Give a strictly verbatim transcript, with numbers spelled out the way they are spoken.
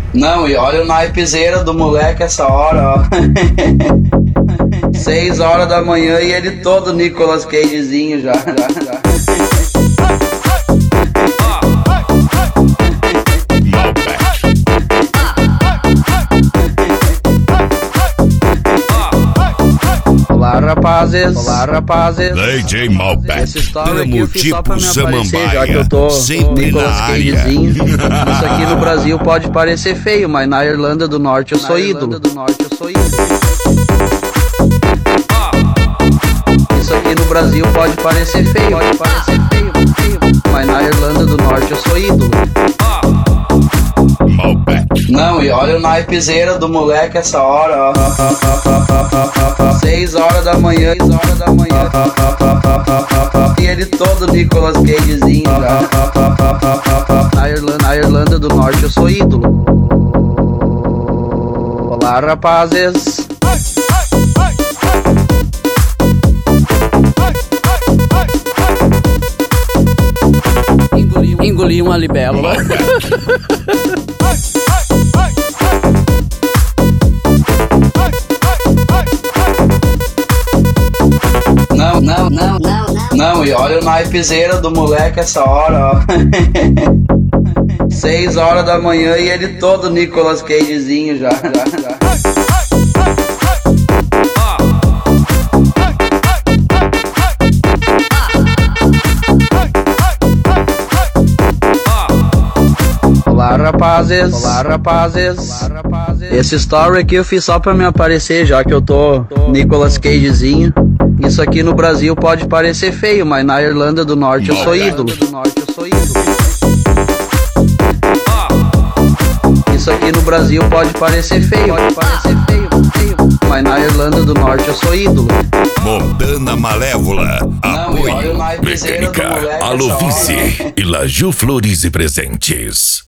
Não, e olha o naipezeira do moleque essa hora, ó. Seis horas da manhã e ele todo Nicolas Cagezinho já, já, já. Olá, rapazes. Olá, rapazes. D J Malbec. Essa história aqui eu fiz só pra me tipo aparecer, já que eu tô sempre Nicolas na área. Cagezinho. Isso aqui no Brasil pode parecer feio, mas na Irlanda do Norte eu sou ídolo. do Norte eu sou ídolo. Isso aqui no Brasil pode parecer feio, pode parecer feio, feio, mas na Irlanda do Norte eu sou ídolo. Malbec. Não, e olha o naipezeira do moleque essa hora, ó. Seis horas da manhã, seis horas da manhã. E ele todo Nicolas Cagezinho já. Na Irlanda, na Irlanda do Norte eu sou ídolo. Olá, rapazes. Engoli, engoli uma libélula. Não, não, não, não, não, e olha o naipezeira do moleque essa hora, ó. Seis horas da manhã e ele todo Nicolas Cagezinho já, já, já. Olá, rapazes. Olá, rapazes. Olá, rapazes. Esse story aqui eu fiz só pra me aparecer, já que eu tô Nicolas Cagezinho. Isso aqui no Brasil pode parecer feio, mas na Irlanda do Norte eu sou ídolo. do Norte eu sou ídolo. Isso aqui no Brasil pode parecer feio, pode parecer feio, feio, mas na Irlanda do Norte eu sou ídolo. Montana Malévola. Não, e olha o Apoio. naipezeira do Mecânica. moleque Alô essa hora, Vice. E Laju Flores e Presentes.